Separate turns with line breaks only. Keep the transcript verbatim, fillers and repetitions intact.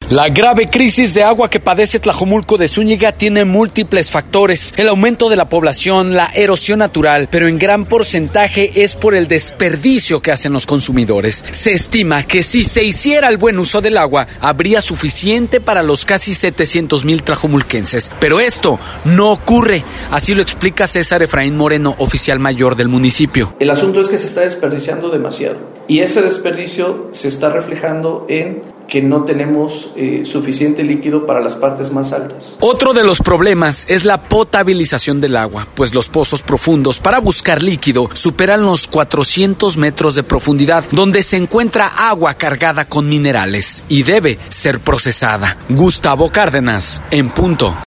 La grave crisis de agua que padece Tlajomulco de Zúñiga tiene múltiples factores: el aumento de la población, la erosión natural, pero en gran porcentaje es por el desperdicio que hacen los consumidores. Se estima que si se hiciera el buen uso del agua, habría suficiente para los casi setecientos mil tlajomulquenses. Pero esto no ocurre, así lo explica César Efraín Moreno, oficial mayor del municipio.
El asunto es que se está desperdiciando demasiado y ese desperdicio se está reflejando en que no tenemos eh, suficiente líquido para las partes más altas.
Otro de los problemas es la potabilización del agua, pues los pozos profundos para buscar líquido superan los cuatrocientos metros de profundidad, donde se encuentra agua cargada con minerales y debe ser procesada. Gustavo Cárdenas, en punto.